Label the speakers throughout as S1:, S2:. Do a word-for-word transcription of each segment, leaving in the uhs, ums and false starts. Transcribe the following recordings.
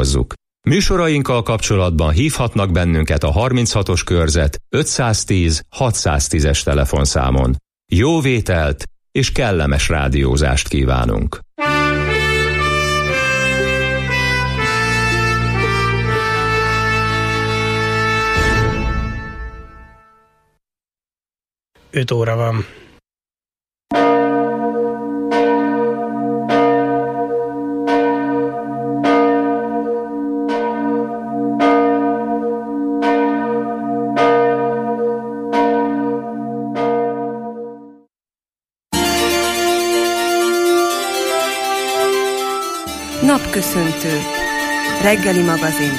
S1: hangsúlyozzuk. Műsorainkkal kapcsolatban hívhatnak bennünket a harminchatos körzet ötszáztíz hatszáztízes telefonszámon. Jó vételt és kellemes rádiózást kívánunk!
S2: öt óra van.
S3: Napköszöntő. Reggeli magazin.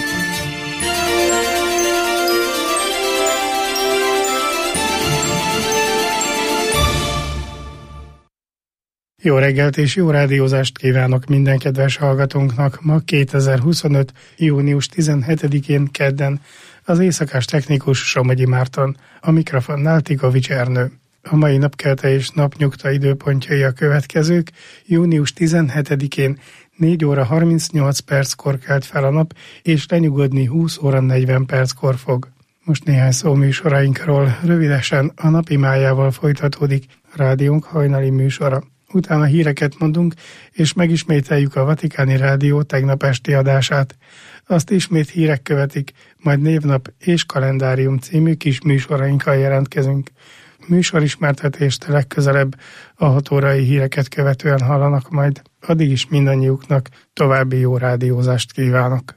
S2: Jó reggelt és jó rádiózást kívánok minden kedves hallgatónknak. Ma kétezer-huszonöt. június tizenhetedikén kedden az éjszakás technikus Somogyi Márton, a mikrofonnál Tikovics Ernő. A mai napkelte és napnyugta időpontjai a következők. június tizenhetedikén négy óra harmincnyolc perckor kelt fel a nap, és lenyugodni húsz óra negyven perckor fog. Most néhány szó műsorainkról. Rövidesen a napi májával folytatódik rádiónk hajnali műsora. Utána híreket mondunk, és megismételjük a Vatikáni Rádió tegnap esti adását. Azt ismét hírek követik, majd névnap és kalendárium című kis műsorainkkal jelentkezünk. Műsorismertetést legközelebb a hat órai híreket követően hallanak majd. Addig is mindannyiuknak további jó rádiózást kívánok.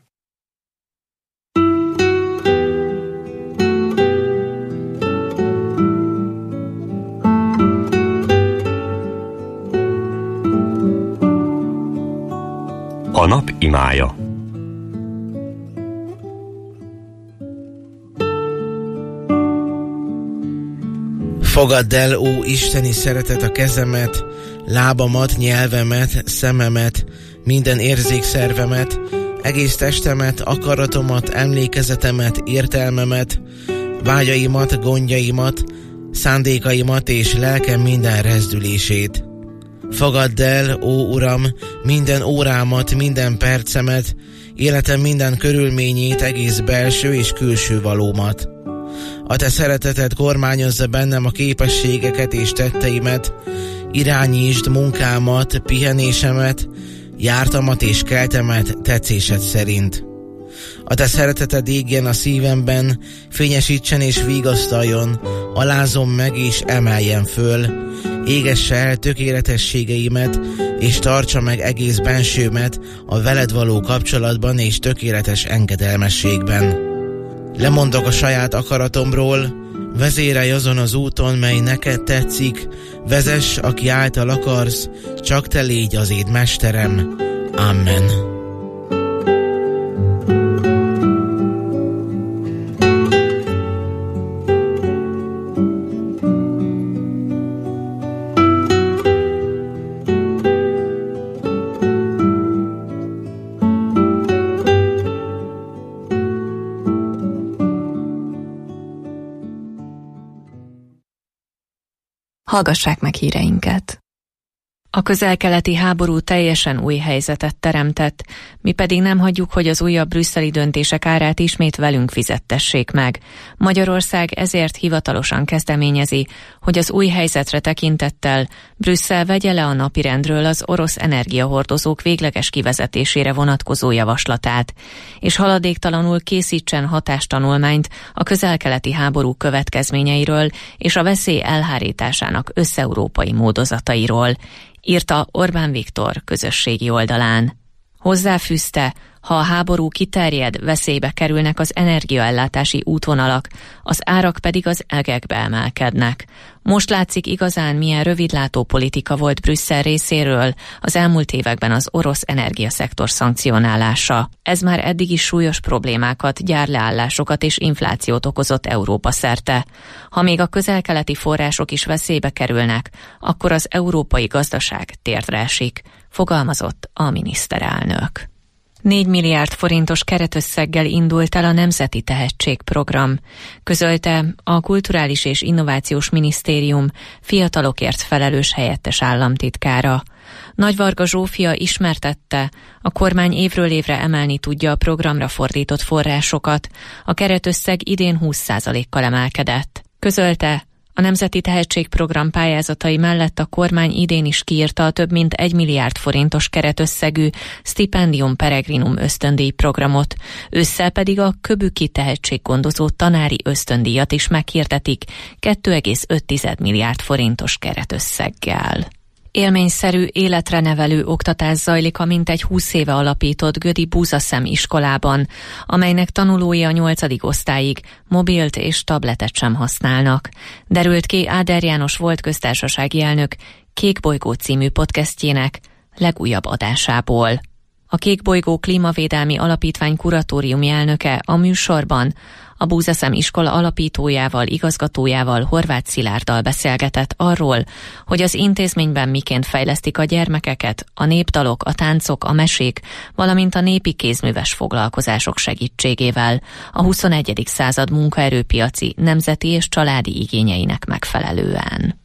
S4: A nap imája.
S5: Fogadd el, ó isteni szeretet, a kezemet, lábamat, nyelvemet, szememet, minden érzékszervemet, egész testemet, akaratomat, emlékezetemet, értelmemet, vágyaimat, gondjaimat, szándékaimat és lelkem minden rezdülését. Fogadd el, ó Uram, minden órámat, minden percemet, életem minden körülményét, egész belső és külső valómat. A te szereteted kormányozza bennem a képességeket és tetteimet, irányítsd munkámat, pihenésemet, jártamat és keltemet tetszésed szerint. A te szereteted égjen a szívemben, fényesítsen és vigasztaljon, alázom meg és emeljen föl, égesse el tökéletességeimet, és tartsa meg egész bensőmet a veled való kapcsolatban és tökéletes engedelmességben. Lemondok a saját akaratomról, vezérelj azon az úton, mely neked tetszik, vezess, aki által akarsz, csak te légy az én mesterem. Amen.
S6: Hallgassák meg híreinket. A közel-keleti háború teljesen új helyzetet teremtett, mi pedig nem hagyjuk, hogy az újabb brüsszeli döntések árát ismét velünk fizettessék meg. Magyarország ezért hivatalosan kezdeményezi, hogy az új helyzetre tekintettel Brüsszel vegye le a napirendről az orosz energiahordozók végleges kivezetésére vonatkozó javaslatát, és haladéktalanul készítsen hatástanulmányt a közel-keleti háború következményeiről és a veszély elhárításának összeurópai módozatairól, írta Orbán Viktor közösségi oldalán. Hozzáfűzte, ha a háború kiterjed, veszélybe kerülnek az energiaellátási útvonalak, az árak pedig az egekbe emelkednek. Most látszik igazán, milyen rövidlátó politika volt Brüsszel részéről az elmúlt években az orosz energiaszektor szankcionálása. Ez már eddig is súlyos problémákat, gyárleállásokat és inflációt okozott Európa szerte. Ha még a közel-keleti források is veszélybe kerülnek, akkor az európai gazdaság térdre esik, fogalmazott a miniszterelnök. négy milliárd forintos keretösszeggel indult el a Nemzeti Tehetségprogram, közölte a Kulturális és Innovációs Minisztérium fiatalokért felelős helyettes államtitkára. Nagyvarga Zsófia ismertette, a kormány évről évre emelni tudja a programra fordított forrásokat, a keretösszeg idén húsz százalékkal emelkedett. Közölte, a Nemzeti Tehetségprogram pályázatai mellett a kormány idén is kiírta a több mint egy milliárd forintos keretösszegű Stipendium Peregrinum ösztöndíj programot, ősszel pedig a Köbüki tehetséggondozó tanári ösztöndíjat is meghirdetik két egész öt milliárd forintos keretösszeggel. Élményszerű, életre nevelő oktatás zajlik a mintegy húsz éve alapított Gödi Búzaszem iskolában, amelynek tanulói a nyolcadik osztályig mobilt és tabletet sem használnak. Derült ki Áder János volt köztársasági elnök Kékbolygó című podcastjének legújabb adásából. A Kékbolygó Klímavédelmi Alapítvány kuratóriumi elnöke a műsorban a Búzaszem iskola alapítójával, igazgatójával, Horváth Szilárddal beszélgetett arról, hogy az intézményben miként fejlesztik a gyermekeket, a népdalok, a táncok, a mesék, valamint a népi kézműves foglalkozások segítségével a huszonegyedik század munkaerőpiaci, nemzeti és családi igényeinek megfelelően.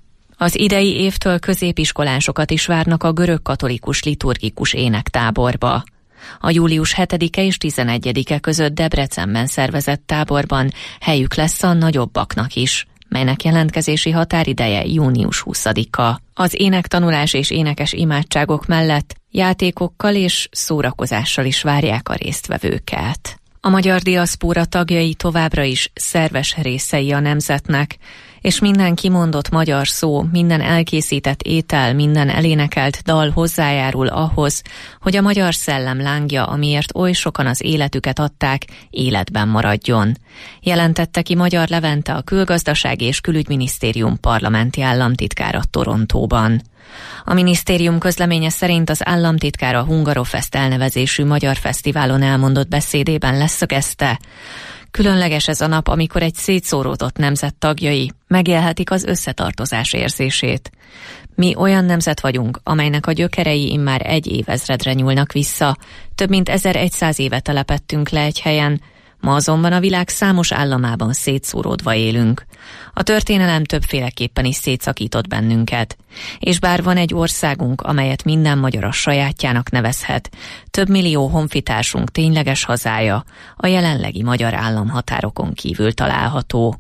S6: Az idei évtől középiskolásokat is várnak a görögkatolikus liturgikus énektáborba. A július hetedike és tizenegyedike között Debrecenben szervezett táborban helyük lesz a nagyobbaknak is, melynek jelentkezési határideje június huszadika. Az énektanulás és énekes imádságok mellett játékokkal és szórakozással is várják a résztvevőket. A magyar diaszpóra tagjai továbbra is szerves részei a nemzetnek, és minden kimondott magyar szó, minden elkészített étel, minden elénekelt dal hozzájárul ahhoz, hogy a magyar szellem lángja, amiért oly sokan az életüket adták, életben maradjon. Jelentette ki Magyar Levente, a Külgazdasági és Külügyminisztérium parlamenti államtitkára Torontóban. A minisztérium közleménye szerint az államtitkár a Hungarofest elnevezésű magyar fesztiválon elmondott beszédében leszögezte, különleges ez a nap, amikor egy szétszóródott nemzet tagjai megélhetik az összetartozás érzését. Mi olyan nemzet vagyunk, amelynek a gyökerei immár egy évezredre nyúlnak vissza, több mint ezerszáz éve telepettünk le egy helyen, ma azonban a világ számos államában szétszóródva élünk. A történelem többféleképpen is szétszakított bennünket, és bár van egy országunk, amelyet minden magyar a sajátjának nevezhet, több millió honfitársunk tényleges hazája a jelenlegi magyar államhatárokon kívül található.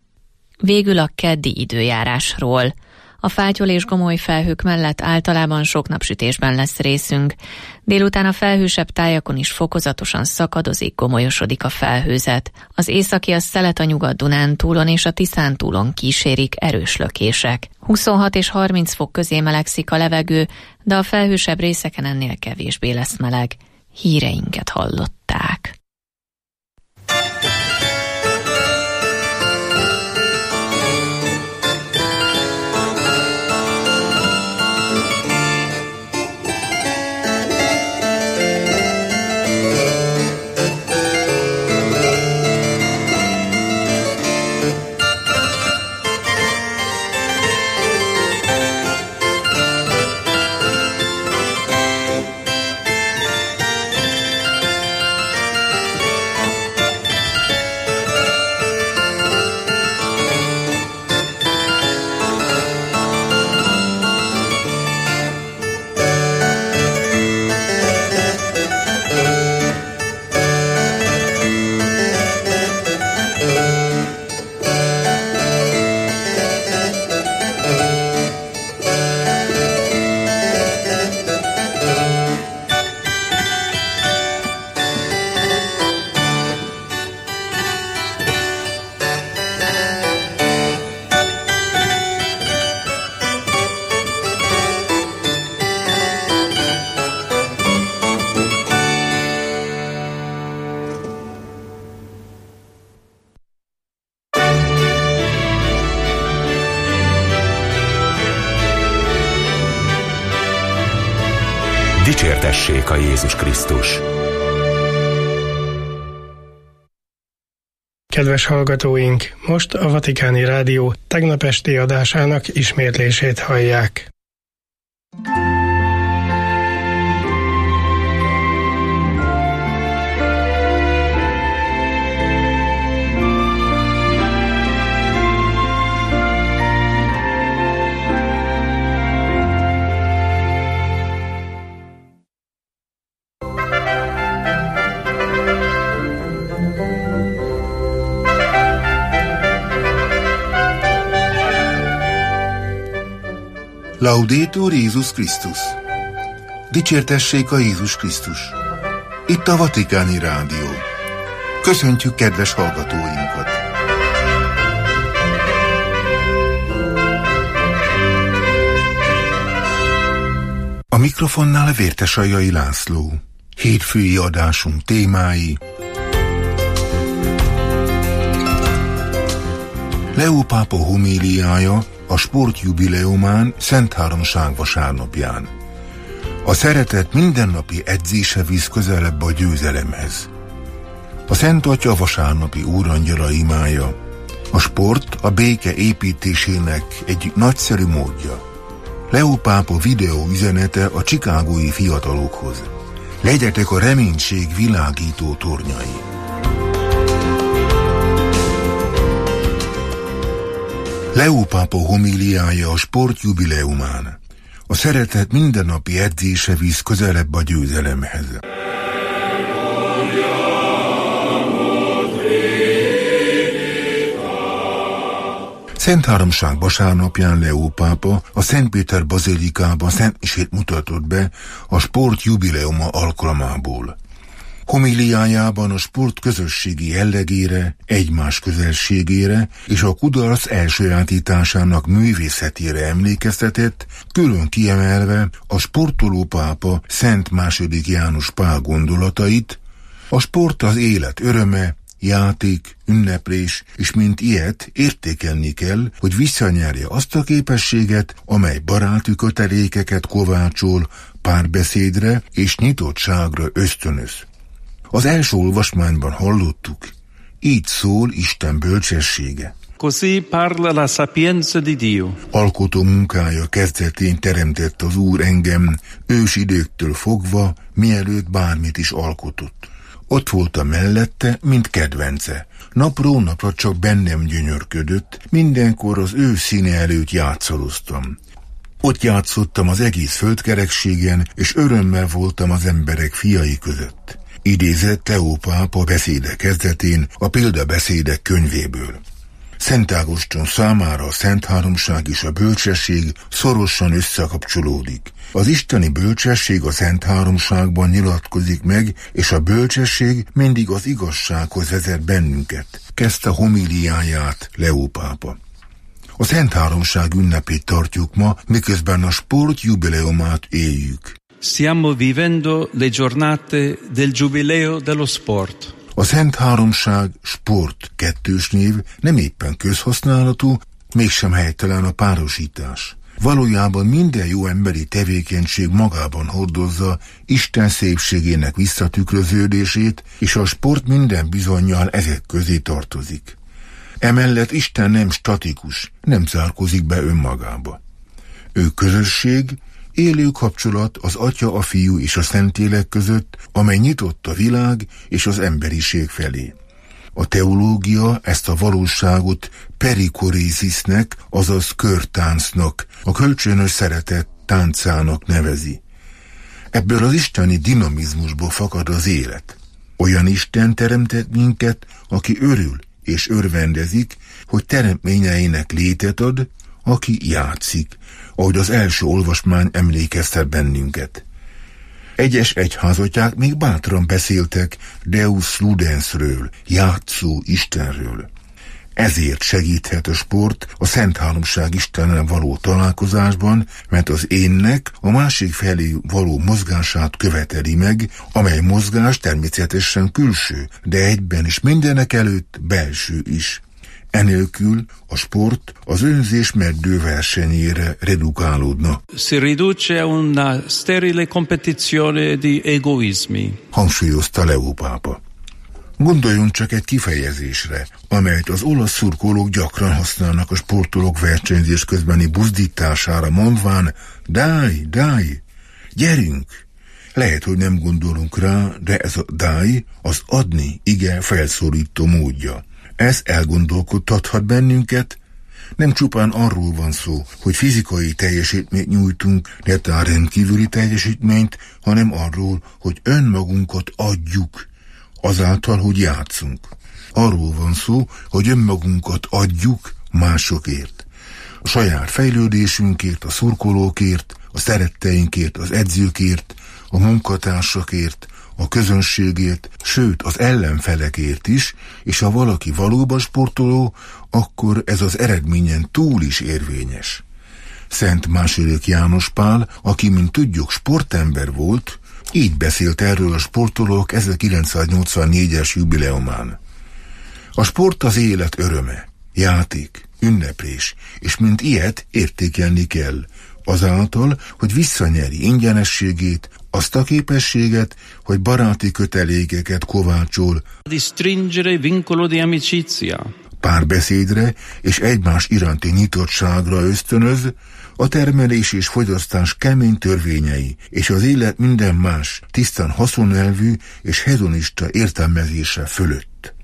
S6: Végül a keddi időjárásról. A fátyol és gomoly felhők mellett általában sok napsütésben lesz részünk. Délután a felhősebb tájakon is fokozatosan szakadozik, gomolyosodik a felhőzet. Az északi a szelet a Nyugat-Dunántúlon és a Tiszántúlon kísérik erős lökések. huszonhat és harminc fok közé melegszik a levegő, de a felhősebb részeken ennél kevésbé lesz meleg. Híreinket hallották.
S4: Dicsértessék a Jézus Krisztus!
S2: Kedves hallgatóink, most a Vatikáni Rádió tegnap esti adásának ismétlését hallják.
S7: Laudetur Jézus Krisztus! Dicsértessék a Jézus Krisztus! Itt a Vatikáni Rádió. Köszöntjük kedves hallgatóinkat! A mikrofonnál Vértesajai László. Hétfői adásunk témái: Leó pápa homíliája a sportjubileumán Szentháromság vasárnapján. A szeretet mindennapi edzése visz közelebb a győzelemhez. A Szent Atya vasárnapi úrangyala imája. A sport a béke építésének egy nagyszerű módja. Leó pápa videó üzenete a chicagói fiatalokhoz. Legyetek a reménység világító tornyai. Leó pápa homíliája a sportjubileumán. A szeretet mindennapi edzése visz közelebb a győzelemhez. Szentháromság vasárnapján Leó pápa a Szent Péter bazilikában szentmisét mutatott be a sport jubileuma alkalmából. Homíliájában a sport közösségi jellegére, egymás közelségére és a kudarc elsajátításának művészetére emlékeztetett, külön kiemelve a sportoló pápa Szent második János Pál gondolatait: a sport az élet öröme, játék, ünneplés, és mint ilyet értékelni kell, hogy visszanyerje azt a képességet, amely baráti kötelékeket kovácsol, párbeszédre és nyitottságra ösztönöz. Az első olvasmányban hallottuk: így szól Isten bölcsessége.
S8: Così parla la sapienza di Dio.
S7: Alkotó munkája kezdetén teremtett az Úr engem, ősidőktől fogva, mielőtt bármit is alkotott. Ott voltam mellette, mint kedvence. Napról napra csak bennem gyönyörködött, mindenkor az ő színe előtt játszoloztam. Ott játszottam az egész földkerekségen, és örömmel voltam az emberek fiai között. Idézett Leó pápa beszéde kezdetén a Példabeszédek könyvéből. Szent Ágoston számára a Szentháromság és a bölcsesség szorosan összekapcsolódik. Az isteni bölcsesség a Szentháromságban nyilatkozik meg, és a bölcsesség mindig az igazsághoz vezet bennünket, kezdte homíliáját Leó pápa. A Szentháromság ünnepét tartjuk ma, miközben a sport jubileumát éljük.
S8: Stiamo vivendo le giornate del Giubileo dello Sport.
S7: A Szentháromság sport kettős név nem éppen közhasználatú, mégsem helytelen a párosítás. Valójában minden jó emberi tevékenység magában hordozza Isten szépségének visszatükröződését, és a sport minden bizonnyal ezek közé tartozik. Emellett Isten nem statikus, nem zárkozik be önmagába. Ő közösség, élő kapcsolat az Atya, a Fiú és a Szentlélek között, amely nyitott a világ és az emberiség felé. A teológia ezt a valóságot perikorézisnek, azaz körtáncnak, a kölcsönös szeretet táncának nevezi. Ebből az isteni dinamizmusból fakad az élet. Olyan Isten teremtett minket, aki örül és örvendezik, hogy teremtményeinek létet ad, aki játszik, ahogy az első olvasmány emlékeztet bennünket. Egyes egyházatják még bátran beszéltek Deus Ludensről, játszó Istenről. Ezért segíthet a sport a Szentháromság Istennel való találkozásban, mert az énnek a másik felé való mozgását követeli meg, amely mozgás természetesen külső, de egyben is mindenek előtt belső is. Enélkül a sport az önzés meddő versenyére redukálódna.
S8: Si riduce a una sterile competizione di egoismi.
S7: Hangsúlyozta Leó pápa. Gondoljunk csak egy kifejezésre, amelyet az olasz szurkolók gyakran használnak a sportolók versenyzés közbeni buzdítására, mondván: dai, dai, gyerünk! Lehet, hogy nem gondolunk rá, de ez a dai az adni ige felszólító módja. Ez elgondolkodtathat bennünket. Nem csupán arról van szó, hogy fizikai teljesítményt nyújtunk, netán rendkívüli teljesítményt, hanem arról, hogy önmagunkat adjuk, azáltal, hogy játszunk. Arról van szó, hogy önmagunkat adjuk másokért. a saját fejlődésünkért, a szurkolókért, a szeretteinkért, az edzőkért, a munkatársakért, a közönségért, sőt az ellenfelekért is, és ha valaki valóban sportoló, akkor ez az eredményen túl is érvényes. Szent második János Pál, aki, mint tudjuk, sportember volt, így beszélt erről a sportolók ezerkilencszáznyolcvannégyes jubileumán. A sport az élet öröme, játék, ünneplés, és mint ilyet értékelni kell, azáltal, hogy visszanyeri ingyenességét, azt a képességet, hogy baráti kötelékeket kovácsol,
S8: di stringere vincolo di amicizia,
S7: párbeszédre és egymás iránti nyitottságra ösztönöz, a termelés és fogyasztás kemény törvényei és az élet minden más tisztán haszonelvű és hedonista értelmezése fölött.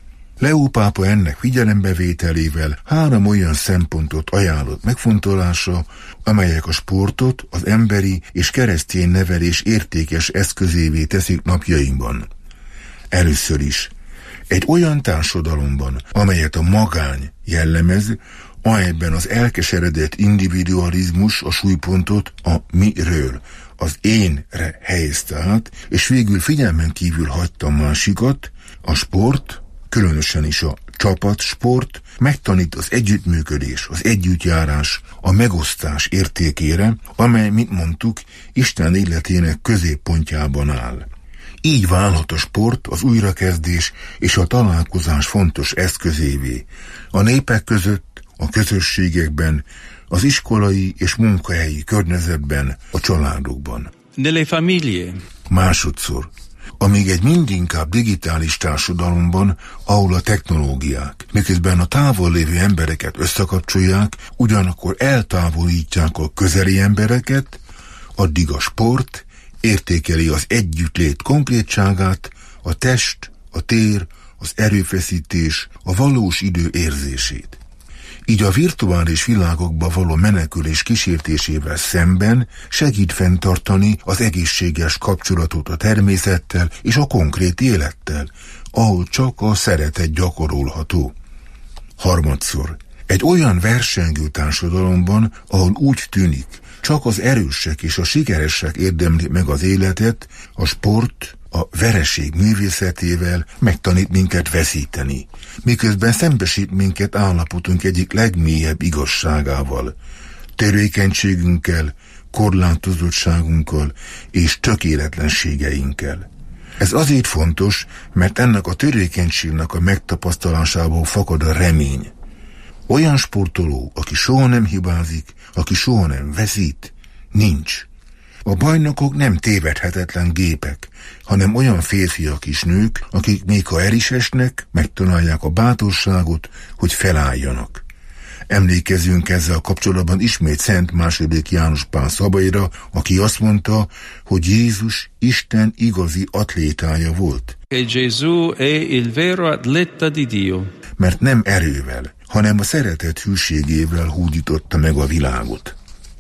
S7: Leó pápa ennek figyelembevételével három olyan szempontot ajánlott megfontolása, amelyek a sportot az emberi és keresztény nevelés értékes eszközévé teszik napjainkban. Először is, egy olyan társadalomban, amelyet a magány jellemez, amelyben az elkeseredett individualizmus a súlypontot a miről, az énre helyezte át, és végül figyelmen kívül hagyta a másikat, a sport, különösen is a csapatsport megtanít az együttműködés, az együttjárás, a megosztás értékére, amely, mint mondtuk, Isten életének középpontjában áll. Így válhat a sport az újrakezdés és a találkozás fontos eszközévé, a népek között, a közösségekben, az iskolai és munkahelyi környezetben, a családokban.
S8: Nelle famiglie.
S7: Másodszor, amíg egy mindinkább digitális társadalomban, ahol a technológiák, miközben a távol lévő embereket összekapcsolják, ugyanakkor eltávolítják a közeli embereket, addig a sport értékeli az együttlét konkrétságát, a test, a tér, az erőfeszítés, a valós idő érzését. Így a virtuális világokba való menekülés kísértésével szemben segít fenntartani az egészséges kapcsolatot a természettel és a konkrét élettel, ahol csak a szeretet gyakorolható. Harmadszor, egy olyan versengő társadalomban, ahol úgy tűnik, csak az erősek és a sikeresek érdemlik meg az életet, a sport a vereség művészetével megtanít minket veszíteni, miközben szembesít minket állapotunk egyik legmélyebb igazságával, törékenységünkkel, korlátozottságunkkal és tökéletlenségeinkkel. Ez azért fontos, mert ennek a törékenységnek a megtapasztalásából fakad a remény. Olyan sportoló, aki soha nem hibázik, aki soha nem veszít, nincs. A bajnokok nem tévedhetetlen gépek, hanem olyan férfiak és nők, akik még ha el is esnek, megtalálják a bátorságot, hogy felálljanak. Emlékezzünk ezzel kapcsolatban ismét Szent második János Pál szavaira, aki azt mondta, hogy Jézus Isten igazi atlétája volt.
S8: Gesù è il vero atleta di Dio.
S7: Mert nem erővel, hanem a szeretet hűségével hódította meg a világot.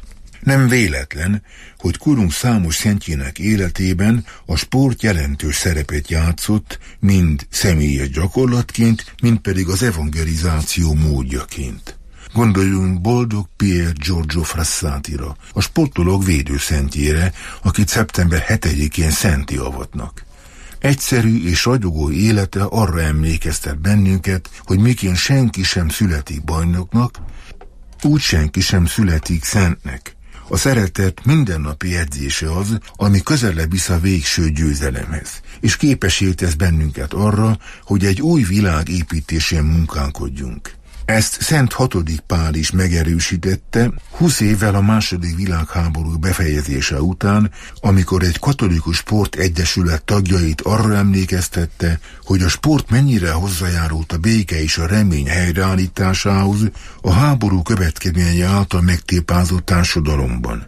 S7: Nem véletlen, hogy korunk számos szentjének életében a sport jelentős szerepet játszott, mind személyes gyakorlatként, mind pedig az evangelizáció módjaként. Gondoljunk boldog Pier Giorgio Frassatira, a sportolók védőszentjére, akit szeptember hetedikén szentté avatnak. Egyszerű és ragyogó élete arra emlékeztet bennünket, hogy miként senki sem születik bajnoknak, úgy senki sem születik szentnek. A szeretet mindennapi edzése az, ami közelebb visz a végső győzelemhez, és képessé tesz bennünket arra, hogy egy új világ építésén munkálkodjunk. Ezt Szent hatodik Pál is megerősítette, húsz évvel a második világháború befejezése után, amikor egy katolikus sportegyesület tagjait arra emlékeztette, hogy a sport mennyire hozzájárult a béke és a remény helyreállításához a háború következményei által megtépázott társadalomban.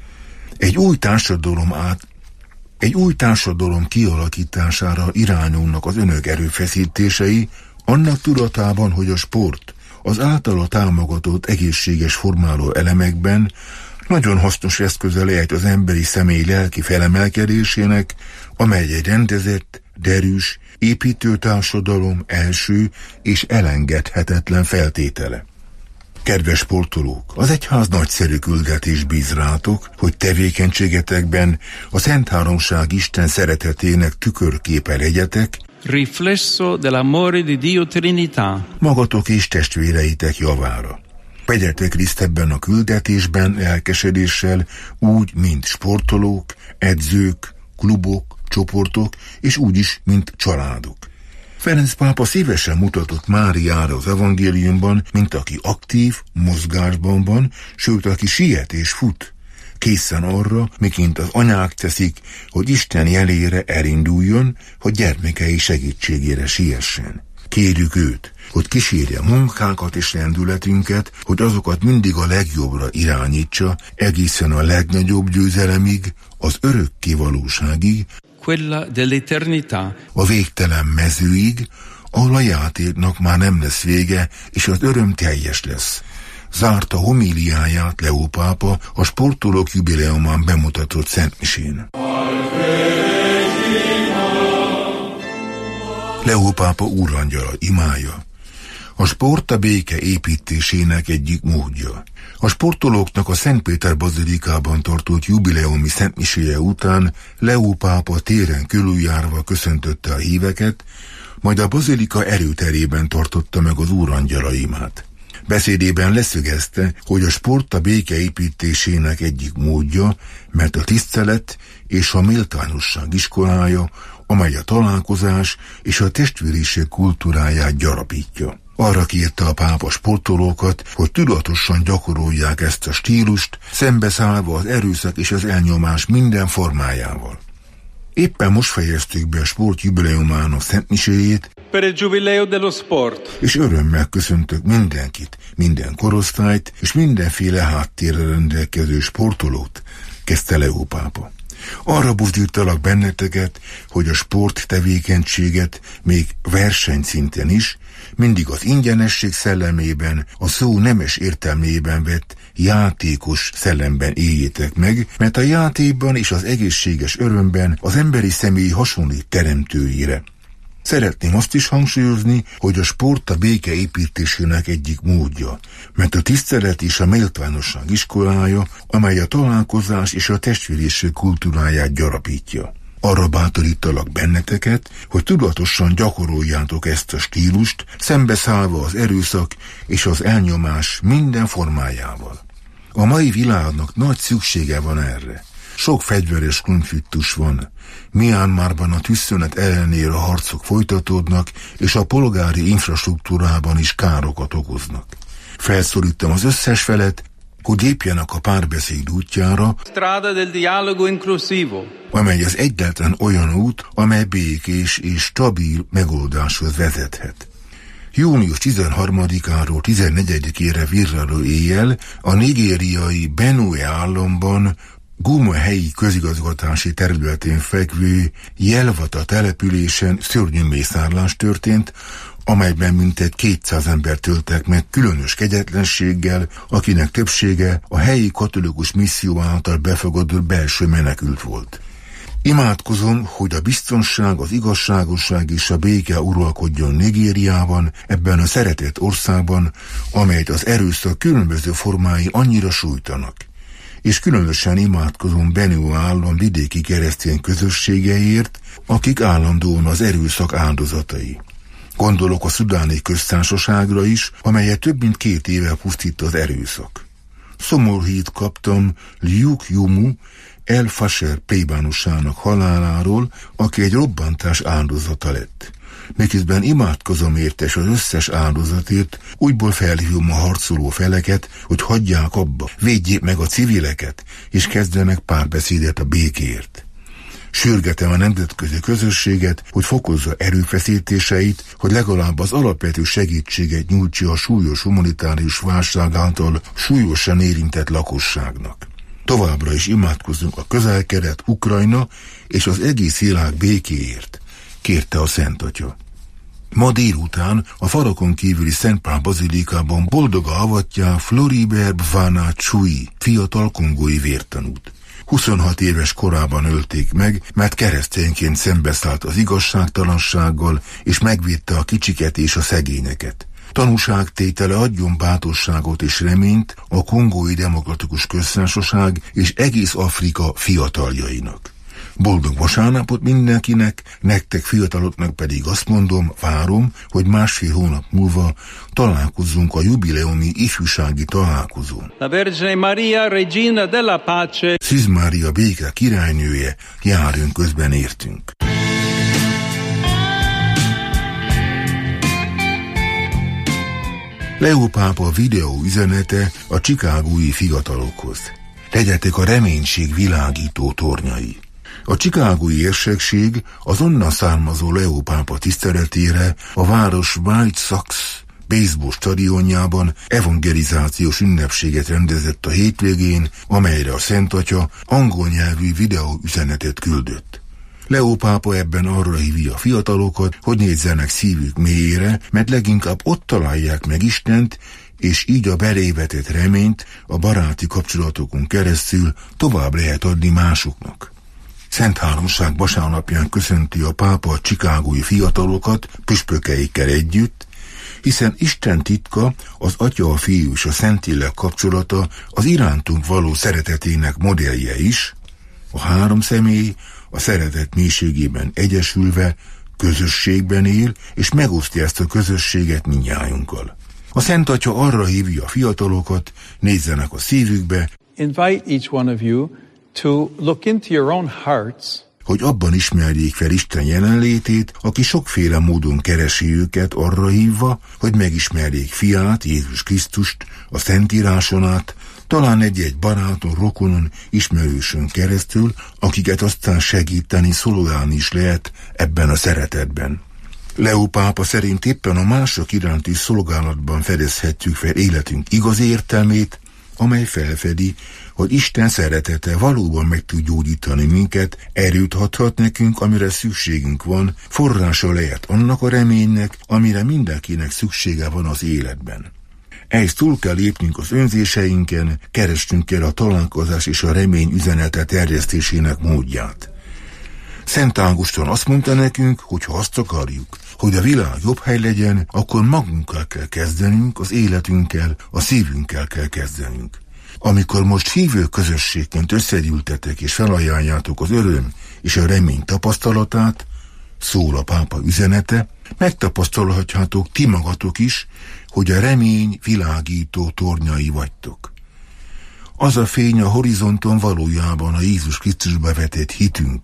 S7: Egy új társadalom át Egy új társadalom kialakítására irányulnak az önök erőfeszítései, annak tudatában, hogy a sport az általa támogatott egészséges formáló elemekben nagyon hasznos eszköze lehet az emberi személy lelki felemelkedésének, amely egy rendezett, derűs, építő társadalom első és elengedhetetlen feltétele. Kedves sportolók, az egyház nagyszerű küldetés bíz rátok, hogy tevékenységetekben a Szent Háromság Isten szeretetének tükörképe legyetek,
S8: riflesso dell'amore di Dio Trinità,
S7: magatok és testvéreitek javára. Vegyetek részt ebben a küldetésben elkesedéssel, úgy, mint sportolók, edzők, klubok, csoportok, és úgy is, mint családok. Ferenc pápa szívesen mutatott Máriára az evangéliumban, mint aki aktív, mozgásban van, sőt, aki siet és fut, készen arra, miként az anyák teszik, hogy Isten jelére elinduljon, hogy gyermekei segítségére siessen. Kérjük őt, hogy kísérje munkánkat és rendületünket, hogy azokat mindig a legjobbra irányítsa, egészen a legnagyobb győzelemig, az örökké valóságig,
S8: quella dell'eternità,
S7: a végtelen mezőig, ahol a játéknak már nem lesz vége, és az öröm teljes lesz. Zárta homíliáját Leó pápa a sportolók jubileumán bemutatott szentmisén. Leó pápa úrangyala imája. A sport a béke építésének egyik módja. A sportolóknak a Szentpéter bazilikában tartott jubileumi szentmiséje után Leó pápa téren körüljárva köszöntötte a híveket, majd a bazilika erőterében tartotta meg az úrangyala imát. Beszédében leszögezte, hogy a sport a béke építésének egyik módja, mert a tisztelet és a méltányosság iskolája, amely a találkozás és a testvériség kultúráját gyarapítja. Arra kérte a pápa sportolókat, hogy tudatosan gyakorolják ezt a stílust, szembeszállva az erőszak és az elnyomás minden formájával. Éppen most fejeztük be a sport jubileumának szentmiséjét,
S8: per il Giubileo dello Sport,
S7: és örömmel köszöntök mindenkit, minden korosztályt és mindenféle háttérrel rendelkező sportolót, kezdte Leó pápa. Arra buzdítalak benneteket, hogy a sport tevékenységet még versenyszinten is mindig az ingyenesség szellemében, a szó nemes értelmében vett játékos szellemben éljétek meg, mert a játékban és az egészséges örömben az emberi személy hasonlít teremtőjére. Szeretném azt is hangsúlyozni, hogy a sport a béke építésének egyik módja, mert a tisztelet és a méltányosság iskolája, amely a találkozás és a testvériség kultúráját gyarapítja. Arra bátorítalak benneteket, hogy tudatosan gyakoroljátok ezt a stílust, szembeszállva az erőszak és az elnyomás minden formájával. A mai világnak nagy szüksége van erre. Sok fegyveres konfliktus van. Myanmarban a tűzszünet ellenére a harcok folytatódnak, és a polgári infrastruktúrában is károkat okoznak. Felszólítom az összes felet, hogy lépjenek a párbeszéd útjára,
S8: strada del dialogo inclusivo,
S7: amely az egyetlen olyan út, amely békés és stabil megoldáshoz vezethet. június tizenharmadikáról tizennegyedikére virraló éjjel a nigériai Benue államban Guma helyi közigazgatási területén fekvő Jelvata településen szörnyű mészárlás történt, amelyben mintegy kétszáz embert töltek meg különös kegyetlenséggel, akinek többsége a helyi katolikus misszió által befogadott belső menekült volt. Imádkozom, hogy a biztonság, az igazságosság és a béke uralkodjon Nigériában, ebben a szeretett országban, amelyet az erőszak különböző formái annyira sújtanak. És különösen imádkozom Benue állam vidéki keresztény közösségeért, akik állandóan az erőszak áldozatai. Gondolok a szudáni köztársaságra is, amelyet több mint két éve pusztít az erőszak. Szomorú hírt kaptam Liuk Jumu El Fasher plébánusának haláláról, aki egy robbantás áldozata lett. Miközben imádkozom érte és az összes áldozatért, újból felhívom a harcoló feleket, hogy hagyják abba, védjék meg a civileket, és kezdenek párbeszédet a békéért. Sürgetem a nemzetközi közösséget, hogy fokozza erőfeszítéseit, hogy legalább az alapvető segítséget nyújtsa a súlyos humanitárius válság által súlyosan érintett lakosságnak. Továbbra is imádkozzunk a Közel-Kelet, Ukrajna és az egész világ békéért, kérte a Szent Atya. Ma délután a Farakon kívüli Szent Pál bazilikában boldoga avatják Floribert Bwana Chui, fiatal kongói vértanút. huszonhat éves korában ölték meg, mert keresztényként szembeszállt az igazságtalansággal, és megvédte a kicsiket és a szegényeket. tanúságtétele adjon bátorságot és reményt a Kongói Demokratikus Köztársaság és egész Afrika fiataljainak. Boldog vasárnapot mindenkinek, nektek fiataloknak pedig azt mondom, várom, hogy másfél hónap múlva találkozzunk a jubileumi ifjúsági találkozón.
S8: La Vergine Maria, Regina della Pace.
S7: Szűz Mária béke királynője, járjön közben értünk. Leó pápa videó üzenete a chicagói fiatalokhoz. Legyetek a reménység világító tornyai. A chicagói érsekség az onnan származó Leó pápa tiszteletére a város White Sox baseball stadionjában evangelizációs ünnepséget rendezett a hétvégén, amelyre a Szent Atya angol nyelvű videó üzenetet küldött. Leó pápa ebben arra hívja a fiatalokat, hogy nézzenek szívük mélyére, mert leginkább ott találják meg Istent, és így a belévetett reményt a baráti kapcsolatokon keresztül tovább lehet adni másoknak. Szent Háromság vasárnapján köszönti a pápa a chicagói fiatalokat püspökeikkel együtt, hiszen Isten titka, az Atya, a Fiú és a Szentlélek kapcsolata az irántunk való szeretetének modellje is, a három személy a szeretet mélységében egyesülve, közösségben él, és megosztja ezt a közösséget mindnyájunkkal. A Szent Atya arra hívja a fiatalokat, nézzenek a szívükbe,
S8: Invite each one of you to look into your own hearts,
S7: hogy abban ismerjék fel Isten jelenlétét, aki sokféle módon keresi őket, arra hívva, hogy megismerjék Fiát, Jézus Krisztust, a Szentíráson át, talán egy-egy baráton, rokonon, ismerősön keresztül, akiket aztán segíteni, szolgálni is lehet ebben a szeretetben. Leó pápa szerint éppen a mások iránti szolgálatban fedezhetjük fel életünk igazi értelmét, amely felfedi, hogy Isten szeretete valóban meg tud gyógyítani minket, erőt adhat nekünk, amire szükségünk van, forrása lehet annak a reménynek, amire mindenkinek szüksége van az életben. Ehhez túl kell lépnünk az önzéseinken, kerestünk el a találkozás és a remény üzenete terjesztésének módját. Szent Ágoston azt mondta nekünk, hogy ha azt akarjuk, hogy a világ jobb hely legyen, akkor magunkkal kell kezdenünk, az életünkkel, a szívünkkel kell kezdenünk. Amikor most hívő közösségként összegyűltetek és felajánljátok az öröm és a remény tapasztalatát, szól a pápa üzenete, megtapasztalhatjátok ti magatok is, hogy a remény világító tornyai vagytok. Az a fény a horizonton valójában a Jézus Krisztusba vetett hitünk,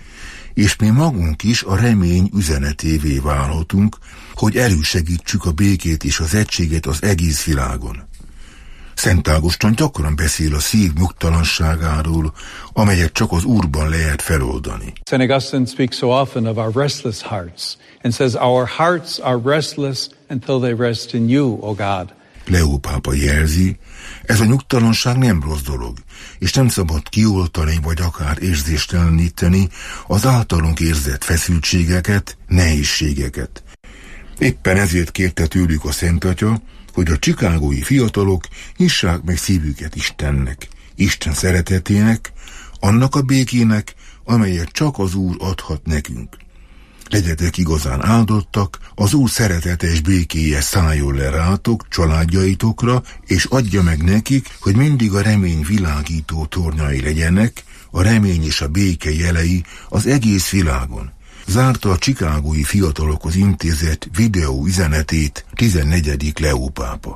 S7: és mi magunk is a remény üzenetévé válhatunk, hogy elősegítsük a békét és az egységet az egész világon. Szent Ágoston gyakran beszél a szív nyugtalanságáról, amelyet csak az Úrban lehet feloldani.
S8: Saint Augustine speaks so often of our restless hearts and says our hearts are restless until they rest in you, O God.
S7: Leó pápa jelzi, ez a nyugtalanság nem rossz dolog, és nem szabad kioltani vagy akár érzésteleníteni az általunk érzett feszültségeket, nehézségeket. Éppen ezért kérte tőlük a Szent Atya, hogy a chicagói fiatalok nyissák meg szívüket Istennek, Isten szeretetének, annak a békének, amelyet csak az Úr adhat nekünk. Legyetek igazán áldottak, az Úr szeretete és békéje szálljon le rátok, családjaitokra, és adja meg nekik, hogy mindig a remény világító tornyai legyenek, a remény és a béke jelei az egész világon. Zárta a chicagói fiatalokhoz intézett videó üzenetét tizennegyedik Leó pápa.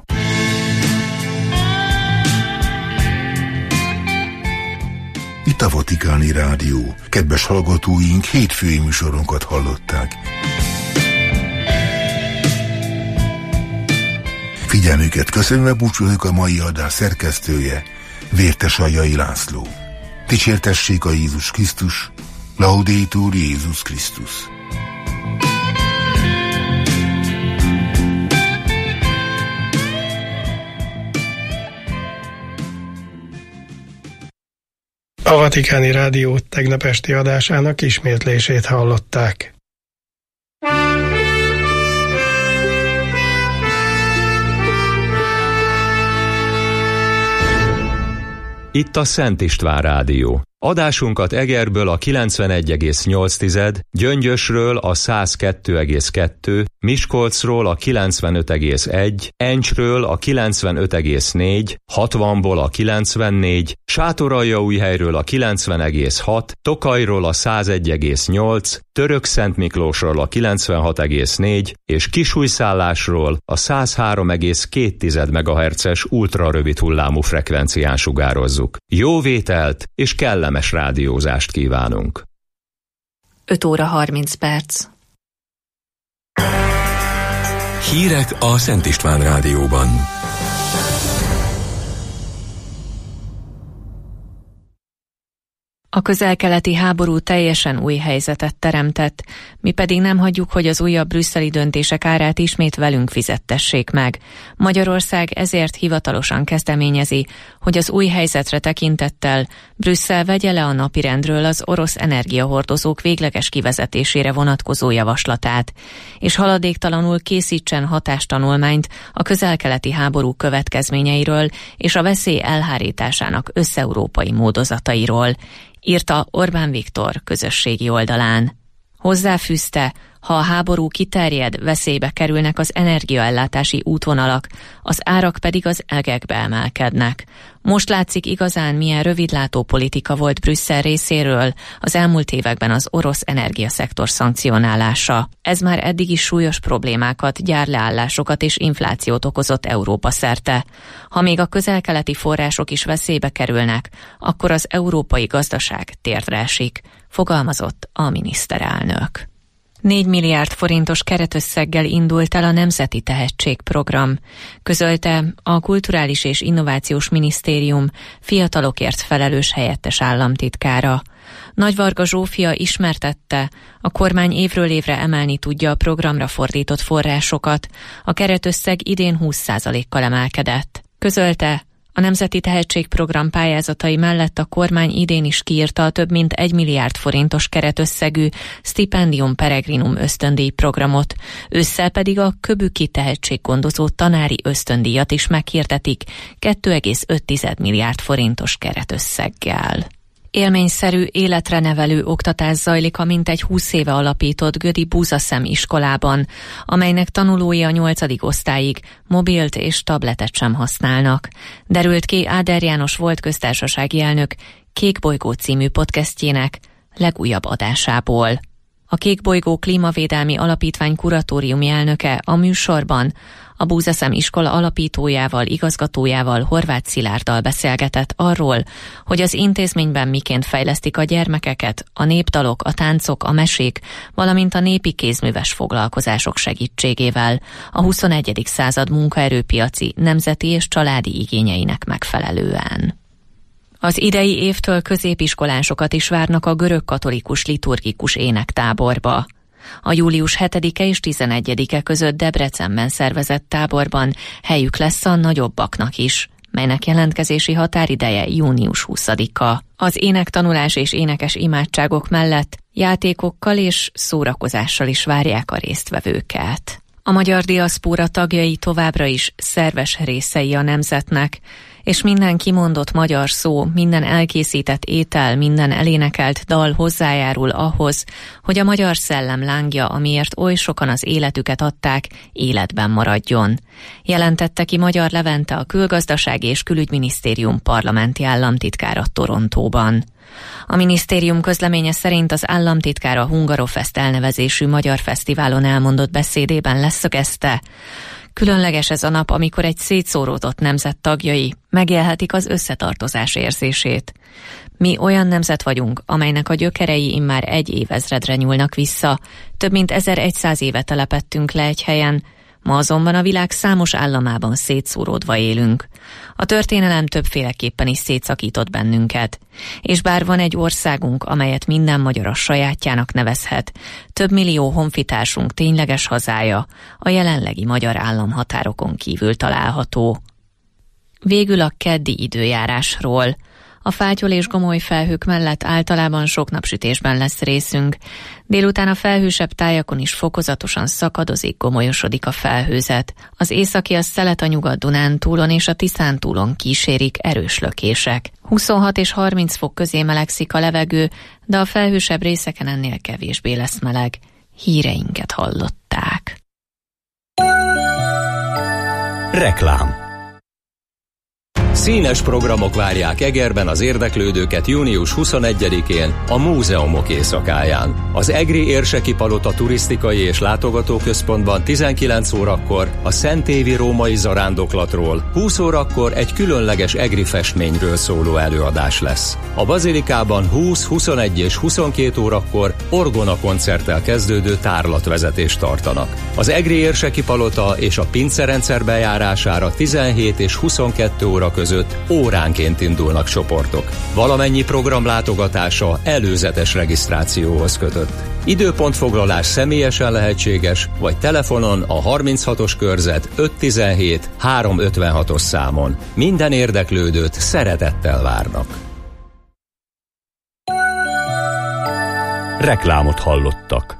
S7: Itt a Vatikáni Rádió. Kedves hallgatóink, hétfői műsorunkat hallották. Figyelmüket köszönve búcsúzik a mai adás szerkesztője, Vértesajai László. Dicsértessék a Jézus Krisztus, Laudetur Jézus Krisztus.
S2: A Vatikáni Rádió tegnap esti adásának ismétlését hallották.
S1: Itt a Szent István Rádió. Adásunkat Egerből a kilencvenegy egész nyolc, Gyöngyösről a száz kettő egész kettő, Miskolcról a kilencvenöt egész egy, Encsről a kilencvenöt egész négy, hatvanból a kilencvennégy, Sátoraljaújhelyről a kilencven egész hat, Tokajról a száz egy egész nyolc, Törökszentmiklósról a kilencvenhat egész négy és Kisújszállásról a száz három egész két megahertzes ultrarövid hullámú frekvencián sugározzuk. Jó vételt és kellemes rádiózást kívánunk!
S6: öt óra harminc perc.
S4: Hírek a Szent István Rádióban.
S6: A közel-keleti háború teljesen új helyzetet teremtett, mi pedig nem hagyjuk, hogy az újabb brüsszeli döntések árát ismét velünk fizettessék meg. Magyarország ezért hivatalosan kezdeményezi, hogy az új helyzetre tekintettel Brüsszel vegye le a napirendről az orosz energiahordozók végleges kivezetésére vonatkozó javaslatát, és haladéktalanul készítsen hatástanulmányt a közel-keleti háború következményeiről és a veszély elhárításának összeurópai módozatairól, írta Orbán Viktor közösségi oldalán. Hozzáfűzte, ha a háború kiterjed, veszélybe kerülnek az energiaellátási útvonalak, az árak pedig az egekbe emelkednek. Most látszik igazán, milyen rövidlátó politika volt Brüsszel részéről az elmúlt években az orosz energiaszektor szankcionálása. Ez már eddig is súlyos problémákat, gyárleállásokat és inflációt okozott Európa szerte. Ha még a közel-keleti források is veszélybe kerülnek, akkor az európai gazdaság térdre esik, fogalmazott a miniszterelnök. négy milliárd forintos keretösszeggel indult el a Nemzeti Tehetségprogram, közölte a Kulturális és Innovációs Minisztérium fiatalokért felelős helyettes államtitkára. Nagyvarga Zsófia ismertette, a kormány évről évre emelni tudja a programra fordított forrásokat, a keretösszeg idén húsz százalékkal emelkedett. Közölte, a Nemzeti Tehetségprogram pályázatai mellett a kormány idén is kiírta a több mint egy milliárd forintos keretösszegű Stipendium Peregrinum ösztöndíj programot, ősszel pedig a Köbüki tehetséggondozó tanári ösztöndíjat is meghirdetik két egész öt milliárd forintos keretösszeggel. Élményszerű, életre nevelő oktatás zajlik a mintegy húsz éve alapított Gödi Búzaszem iskolában, amelynek tanulói a nyolcadik osztályig mobilt és tabletet sem használnak. Derült ki Áder János volt köztársasági elnök Kékbolygó című podcastjének legújabb adásából. A Kékbolygó Klímavédelmi Alapítvány kuratóriumi elnöke a műsorban a Búzaszem iskola alapítójával, igazgatójával, Horváth Szilárddal beszélgetett arról, hogy az intézményben miként fejlesztik a gyermekeket, a népdalok, a táncok, a mesék, valamint a népi kézműves foglalkozások segítségével a huszonegyedik század munkaerőpiaci, nemzeti és családi igényeinek megfelelően. Az idei évtől középiskolásokat is várnak a görögkatolikus liturgikus énektáborba. A július hetedike és tizenegyedike között Debrecenben szervezett táborban helyük lesz a nagyobbaknak is, melynek jelentkezési határideje június huszadika. Az énektanulás és énekes imádságok mellett játékokkal és szórakozással is várják a résztvevőket. A magyar diaszpóra tagjai továbbra is szerves részei a nemzetnek, és minden kimondott magyar szó, minden elkészített étel, minden elénekelt dal hozzájárul ahhoz, hogy a magyar szellem lángja, amiért oly sokan az életüket adták, életben maradjon. Jelentette ki Magyar Levente, a Külgazdasági és Külügyminisztérium parlamenti államtitkára Torontóban. A minisztérium közleménye szerint az államtitkár a Hungarofest elnevezésű magyar fesztiválon elmondott beszédében leszögezte, különleges ez a nap, amikor egy szétszóródott nemzet tagjai megélhetik az összetartozás érzését. Mi olyan nemzet vagyunk, amelynek a gyökerei immár egy évezredre nyúlnak vissza, több mint ezerszáz éve telepettünk le egy helyen, ma azonban a világ számos államában szétszóródva élünk. A történelem többféleképpen is szétszakított bennünket, és bár van egy országunk, amelyet minden magyar a sajátjának nevezhet, több millió honfitársunk tényleges hazája a jelenlegi magyar államhatárokon kívül található. Végül a keddi időjárásról. A fátyol és gomoly felhők mellett általában sok napsütésben lesz részünk. Délután a felhősebb tájakon is fokozatosan szakadozik, gomolyosodik a felhőzet. Az északi a szelet a Nyugat-Dunántúlon és a Tiszántúlon kísérik erős lökések. huszonhat és harminc fok közé melegszik a levegő, de a felhősebb részeken ennél kevésbé lesz meleg. Híreinket hallották.
S4: Reklám.
S1: Színes programok várják Egerben az érdeklődőket június huszonegyedikén a Múzeumok éjszakáján. Az egri érseki palota turisztikai és látogatóközpontban tizenkilenc órakor a szentévi római zarándoklatról, húsz órakor egy különleges egri festményről szóló előadás lesz. A bazilikában húsz, huszonegy és huszonkét órakor orgona koncerttel kezdődő tárlatvezetést tartanak. Az egri érseki palota és a pincerendszer bejárására tizenhét és huszonkettő óra között óránként indulnak csoportok. Valamennyi program látogatása előzetes regisztrációhoz kötött. Időpontfoglalás személyesen lehetséges, vagy telefonon a harminchatos körzet ötszáztizenhét háromszázötvenhatos számon. Minden érdeklődőt szeretettel várnak.
S4: Reklámot hallottak.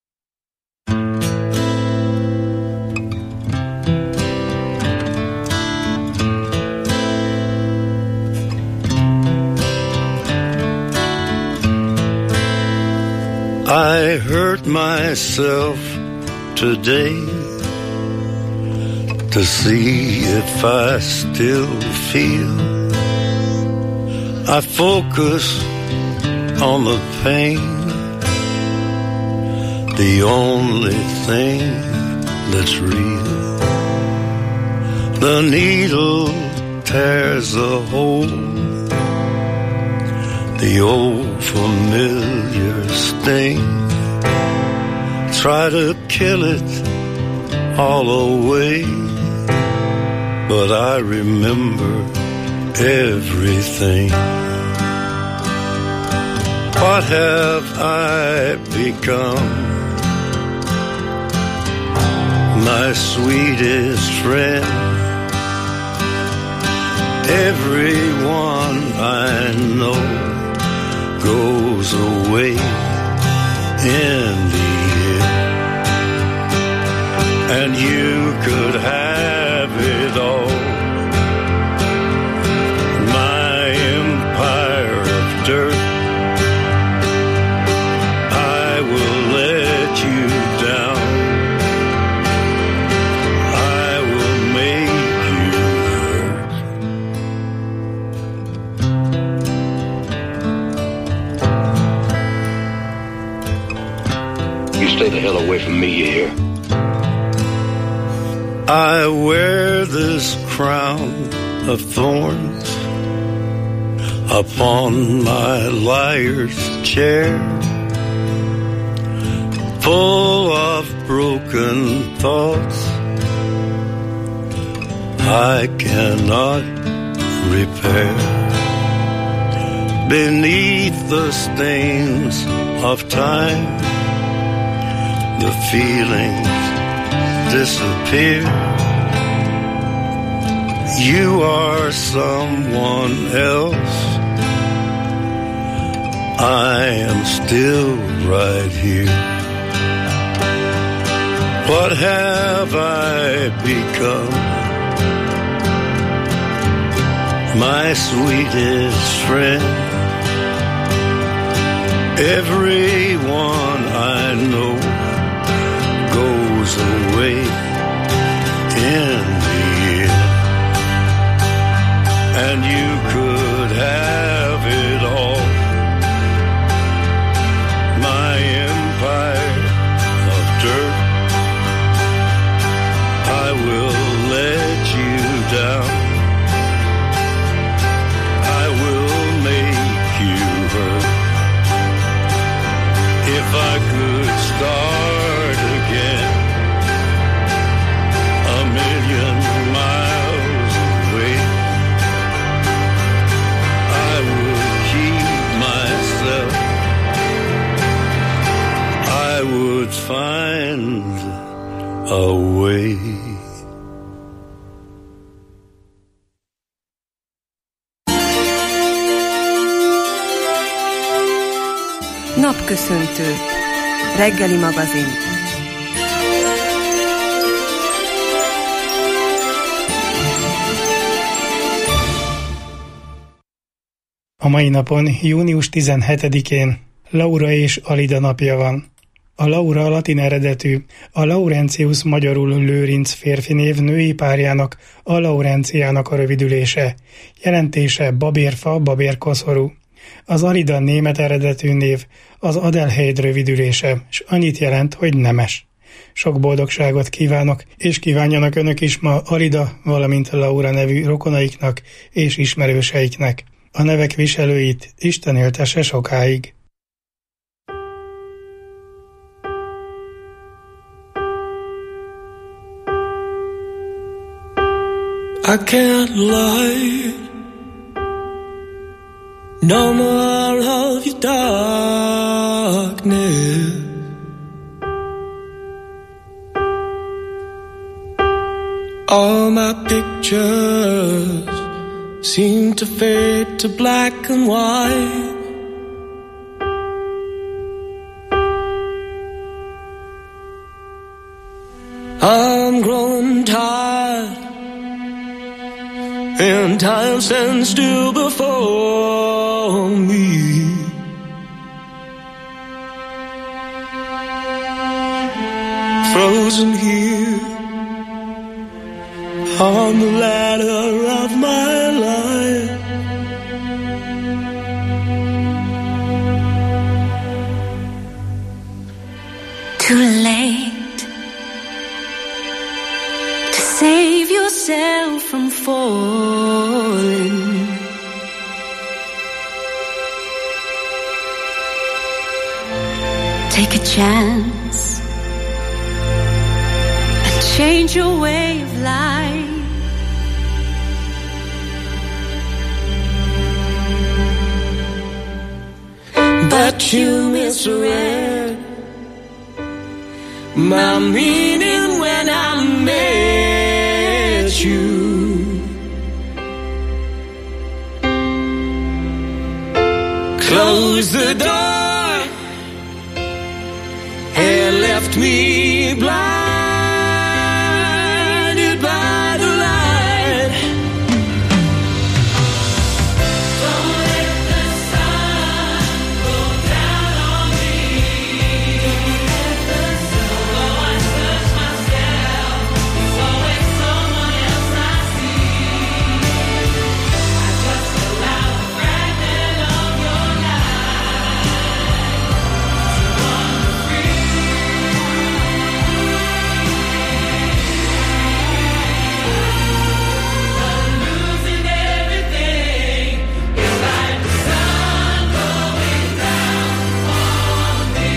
S9: I hurt myself today to see if I still feel. I focus on the pain, the only thing that's real. The needle tears a hole, the old familiar sting. Try to kill it all away, but I remember everything. What have I become? My sweetest friend. Everyone I know goes away in the end, and you could have it all. My empire of dirt, I will let you down. I will make you hurt.
S10: You stay the hell away from me, you hear?
S9: I wear this crown of thorns upon my liar's chair, full of broken thoughts I cannot repair. Beneath the stains of time, the feelings disappear. You are someone else, I am still right here. What have I become? My sweetest friend. Everyone I know goes away in the end, and you could have it all. My empire of dirt, I will let you down. I will make you hurt. If I could start again a million miles away, I would keep myself. I would find a way.
S3: Napköszöntő. Reggeli magazin.
S2: A mai napon, június tizenhetedikén Laura és Alida napja van. A Laura latin eredetű, a Laurentius magyarul Lőrinc férfi név női párjának, a Laurenciának a rövidülése. Jelentése babérfa, babérkoszorú. Az Alida német eredetű név, az Adelheid rövidülése, s annyit jelent, hogy nemes. Sok boldogságot kívánok, és kívánjanak önök is ma Alida, valamint Laura nevű rokonaiknak és ismerőseiknek. A nevek viselőit Isten éltesse sokáig.
S11: I can't lie no more of your darkness. All my pictures seem to fade to black and white. I'm growing tired and time stands still before me. Frozen here on the ladder of my life.
S12: Too late to save yourself from falling. Take a chance and change your way of life.
S11: But you misread my meaning when I met you. Close the door and left me blinded by the light. Don't let the sun go down on me. Don't let the sun go. I search myself. It's always someone else I see. I just allow the fragment of your life to wander free. I'm losing everything. It's like the sun going down on me.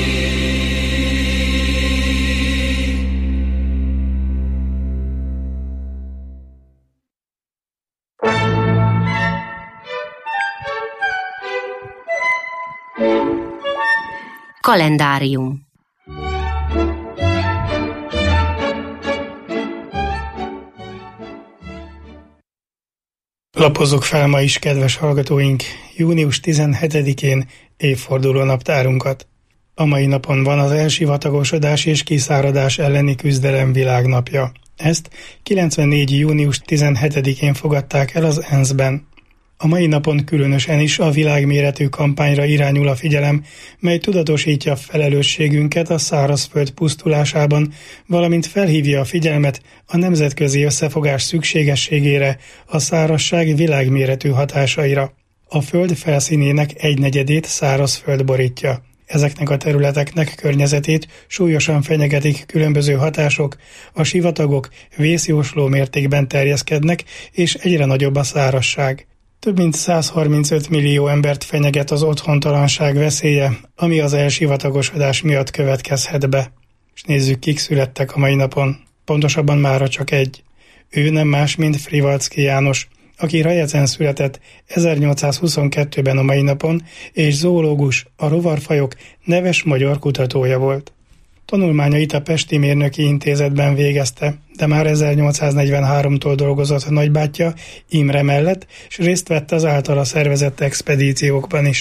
S13: Kalendárium.
S2: Lapozzuk fel ma is, kedves hallgatóink, június tizenhetedikén évforduló naptárunkat. A mai napon van az elsivatagosodás és kiszáradás elleni küzdelem világnapja. Ezt kilencvennégy. június tizenhetedikén fogadták el az ENSZ-ben. A mai napon különösen is a világméretű kampányra irányul a figyelem, mely tudatosítja felelősségünket a szárazföld pusztulásában, valamint felhívja a figyelmet a nemzetközi összefogás szükségességére, a szárazság világméretű hatásaira. A föld felszínének egynegyedét szárazföld borítja. Ezeknek a területeknek környezetét súlyosan fenyegetik különböző hatások, a sivatagok vészjósló mértékben terjeszkednek, és egyre nagyobb a szárazság. Több mint száz harmincöt millió embert fenyeget az otthontalanság veszélye, ami az elsivatagosodás miatt következhet be. És nézzük, kik születtek a mai napon. Pontosabban mára csak egy. Ő nem más, mint Frivalczky János, aki Rajecen született ezernyolcszázhuszonkettőben a mai napon, és zoológus, a rovarfajok neves magyar kutatója volt. Tanulmányait a Pesti Mérnöki Intézetben végezte, de már ezernyolcszáznegyvenháromtól dolgozott nagybátyja, Imre mellett, és részt vett az általa szervezett expedíciókban is.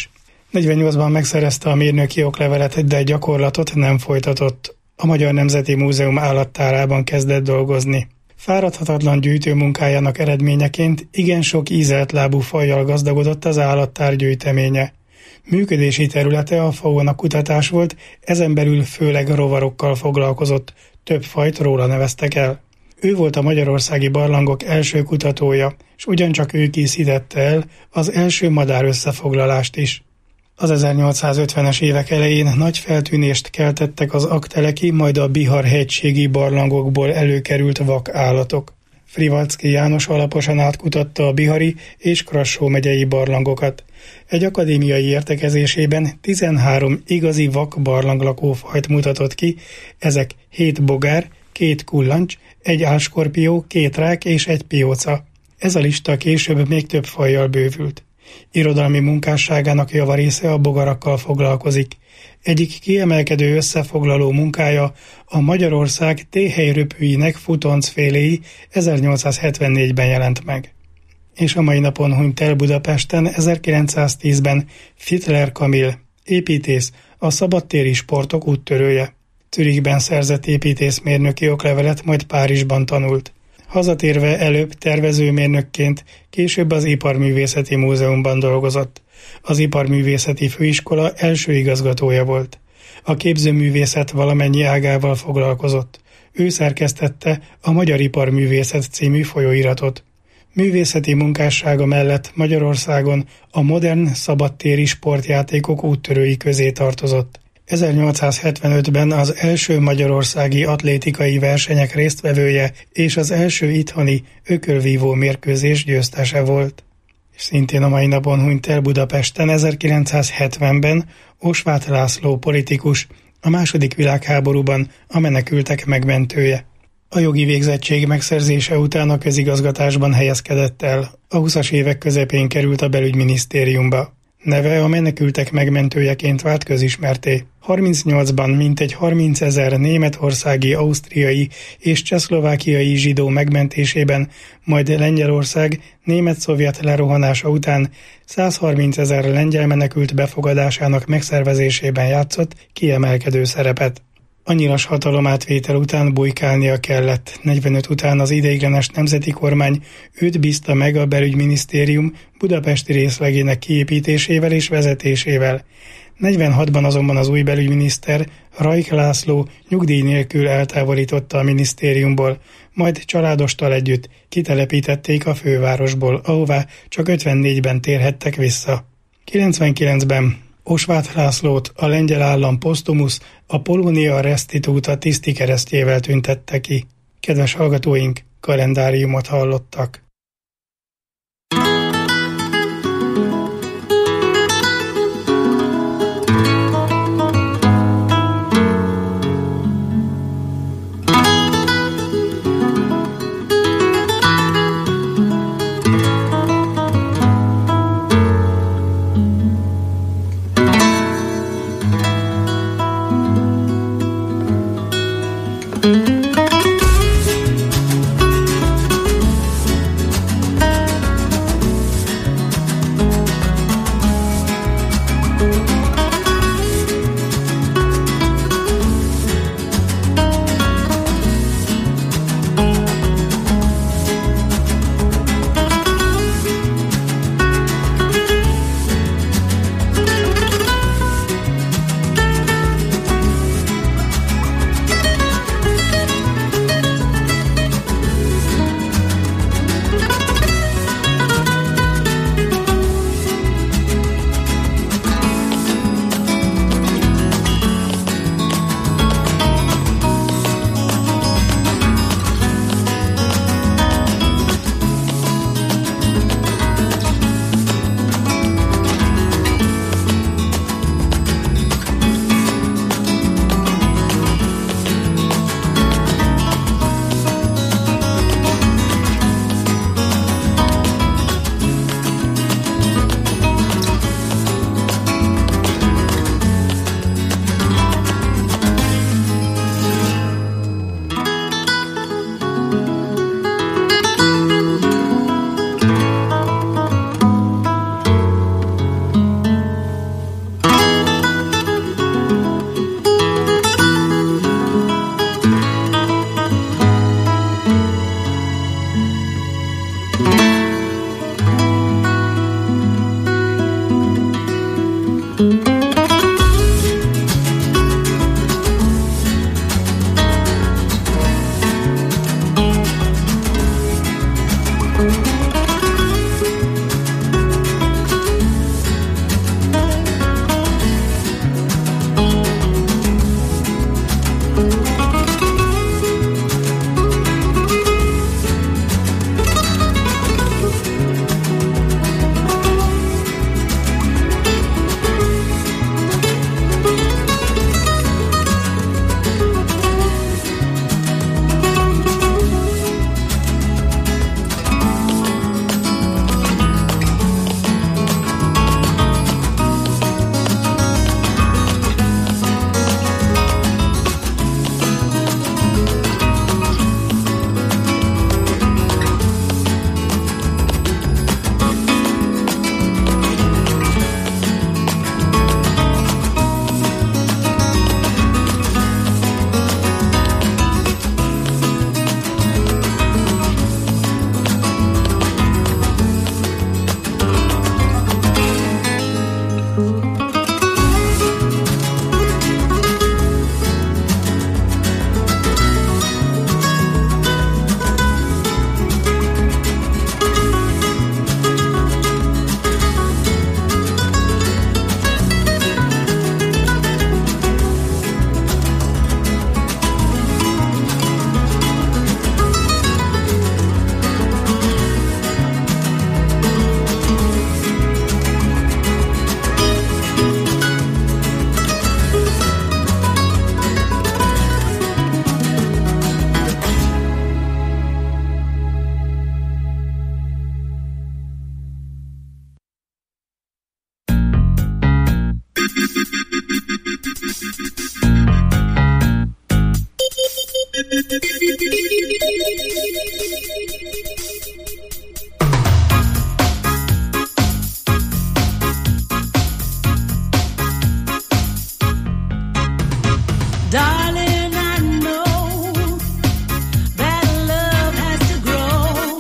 S2: negyvennyolcban megszerezte a mérnöki oklevelet, de gyakorlatot nem folytatott. A Magyar Nemzeti Múzeum állattárában kezdett dolgozni. Fáradhatatlan gyűjtőmunkájának eredményeként igen sok ízelt lábú fajjal gazdagodott az állattár gyűjteménye. Működési területe a fauna kutatás volt, ezen belül főleg rovarokkal foglalkozott, több fajt róla neveztek el. Ő volt a magyarországi barlangok első kutatója, és ugyancsak ő készítette el az első madár összefoglalást is. Az ezernyolcszázötvenes évek elején nagy feltűnést keltettek az akteleki, majd a Bihar-hegységi barlangokból előkerült vakállatok. Frivalczky János alaposan átkutatta a bihari és Krassó megyei barlangokat. Egy akadémiai értekezésében tizenhárom igazi vak barlanglakófajt mutatott ki, ezek hét bogár, két kullancs, egy álskorpió, két rák és egy pióca. Ez a lista később még több fajjal bővült. Irodalmi munkásságának javarésze a bogarakkal foglalkozik. Egyik kiemelkedő összefoglaló munkája a Magyarország téhelyröpüinek futoncféléi ezernyolcszázhetvennégyben jelent meg. És a mai napon hunyt el Budapesten ezerkilencszáztízben Fittler Kamil, építész, a szabadtéri sportok úttörője. Zürichben szerzett építészmérnöki oklevelet, majd Párizsban tanult. Hazatérve előbb tervezőmérnökként, később az Iparművészeti Múzeumban dolgozott. Az Iparművészeti Főiskola első igazgatója volt. A képzőművészet valamennyi ágával foglalkozott. Ő szerkesztette a Magyar Iparművészet című folyóiratot. Művészeti munkássága mellett Magyarországon a modern szabadtéri sportjátékok úttörői közé tartozott. ezernyolcszázhetvenötben az első magyarországi atlétikai versenyek résztvevője és az első itthoni ökölvívó mérkőzés győztese volt. És szintén a mai napon hunyt el Budapesten ezerkilencszázhetvenben Osváth László politikus, a második világháborúban a menekültek megmentője. A jogi végzettség megszerzése után a közigazgatásban helyezkedett el. A huszas évek közepén került a belügyminisztériumba. Neve a menekültek megmentőjeként vált közismerté. harmincnyolcban mintegy harmincezer németországi, ausztriai és csehszlovákiai zsidó megmentésében, majd Lengyelország német-szovjet lerohanása után százharmincezer lengyel menekült befogadásának megszervezésében játszott kiemelkedő szerepet. A nyilas hatalomátvétel után bujkálnia kellett. negyvenöt után az ideiglenes nemzeti kormány őt bízta meg a belügyminisztérium budapesti részlegének kiépítésével és vezetésével. negyvenhatban azonban az új belügyminiszter, Rajk László nyugdíj nélkül eltávolította a minisztériumból, majd családostal együtt kitelepítették a fővárosból, ahová csak ötvennégyben térhettek vissza. kilencvenkilencben Osváth Lászlót a lengyel állam posztumusz, a Polonia Restituta tiszti keresztjével tüntette ki. Kedves hallgatóink, kalendáriumot hallottak.
S11: Darling, I know that love has to grow,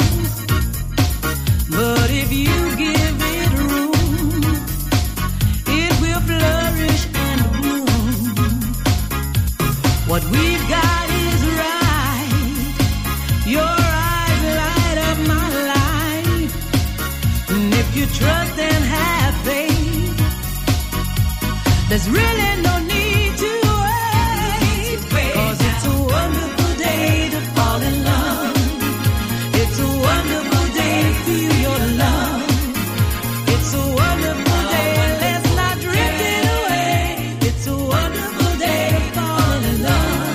S11: but if you give it room, it will flourish and bloom. What we've got is right. Your eyes light up my life, and if you trust and have faith, there's really no need to wait, 'cause it's a wonderful day to fall in love. It's a wonderful day to feel your love. It's a wonderful day, let's not drift it away. It's a wonderful day to fall in love.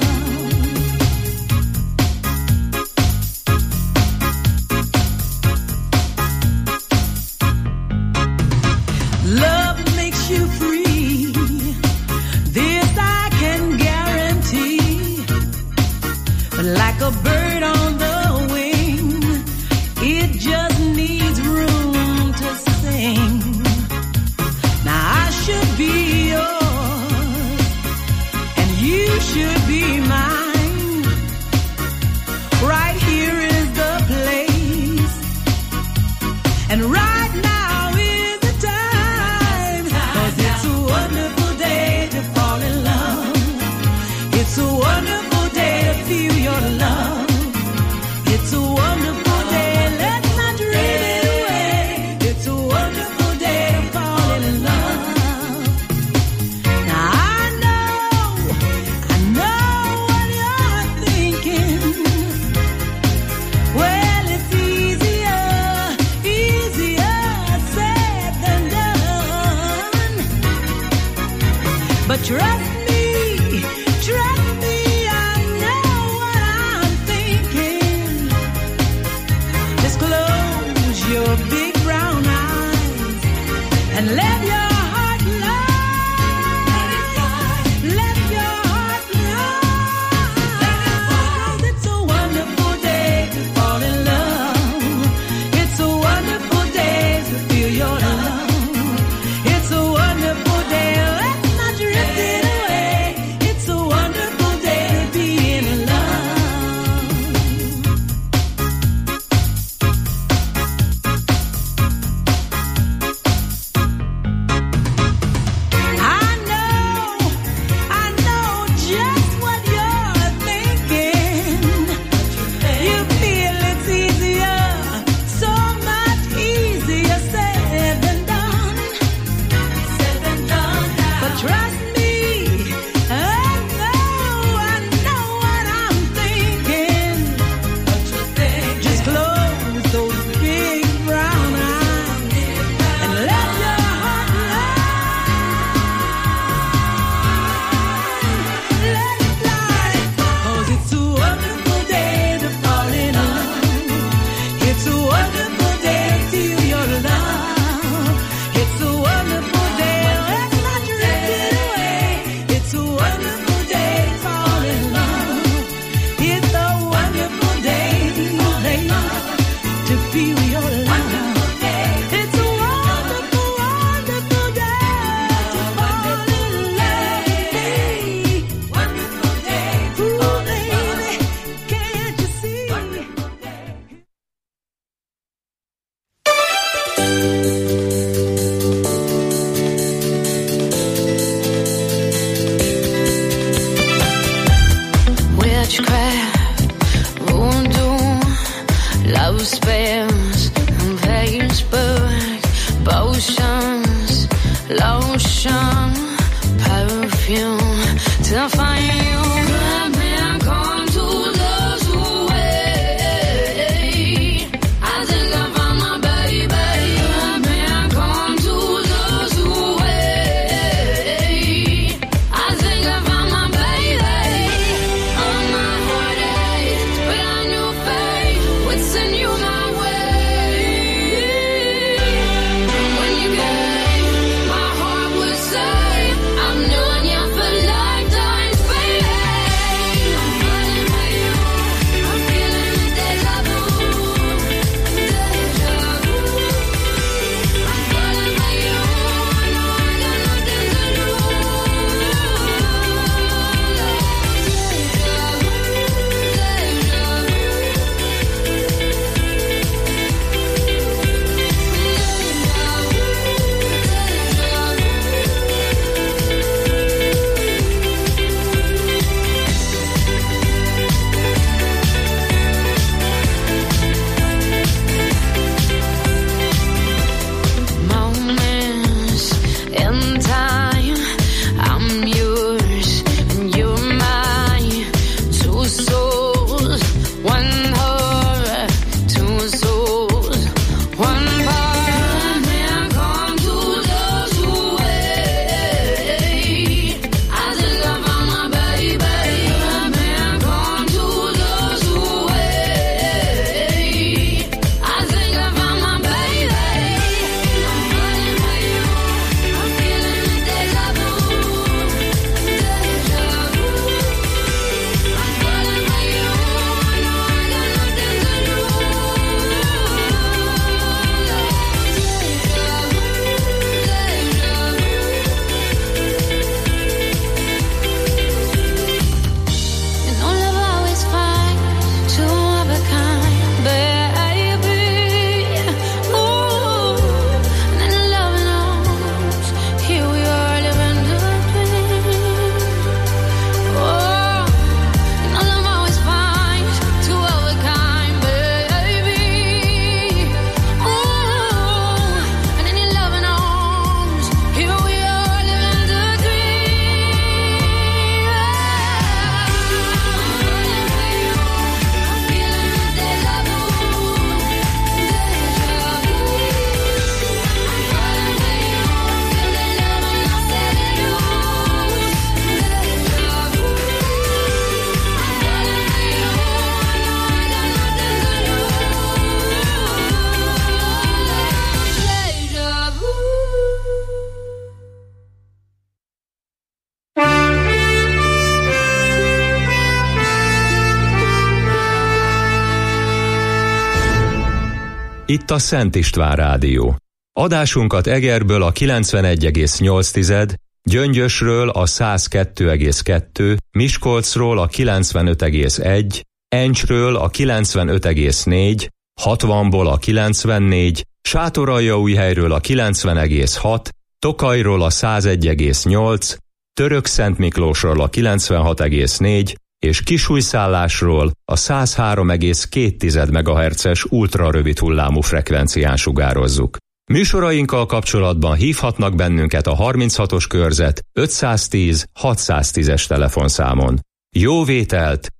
S11: Love makes you free, this I can guarantee. But like a bird on the wing, it just needs room to sing. Now I should be yours, and you should be mine. Right here is the place, and right now is the time. 'Cause it's a wonderful day to fall in love. It's a wonderful day to feel your love. It's a wonderful day, let's not drift it away. It's a wonderful day to fall in love. Now I know, I know what you're thinking. Well, it's easier, easier said than done. But trust me, trust me, I know what I'm thinking. Just close your big brown eyes and let your heart lie. Let your heart lie. It's a wonderful day to fall in love. It's a wonderful day to feel your love. It's a wonderful day, let's not drift it away. It's a wonderful day to be in love. I know, I know just what you're thinking. You feel it's easier, so much easier said than done. Said than done. But trust me, I know, I know what I'm thinking. What you think? Just close those big brown eyes and let your heart lie. Let it fly. 'Cause it's a wonderful day to fall in love. It's a wonderful day to feel your love. It's a wonderful day, let's not drift it away. It's a wonderful day to fall in love. It's a wonderful day, to feel your love. It's a wonderful, wonderful day to fall in love. Wonderful day to fall in love. Can't you see?
S12: Witchcraft, voodoo, love spells, Facebook, potions, lotion, perfume to find you. Good man come to lose away. I think I found my baby. Good man come to lose away. I think I found my baby. On my heartache, brand new face, would send you my way. When you came, my heart was safe. I've known you for lifetimes, baby.
S1: itt a Szent István Rádió. Adásunkat Egerből a kilencvenegy egész nyolc, Gyöngyösről a száz kettő egész kettő, Miskolcról a kilencvenöt egész egy, Encsről a kilencvenöt egész négy, hatvanból a kilencvennégy, Sátoraljaújhelyről a kilencven egész hat, Tokajról a száz egy egész nyolc, Törökszentmiklósról a kilencvenhat egész négy, és Kisújszállásról a száz három egész két megahertzes ultrarövid hullámú frekvencián sugározzuk. Műsorainkkal kapcsolatban hívhatnak bennünket a harminchatos körzet ötszáztíz hatszáztízes telefonszámon. Jó vételt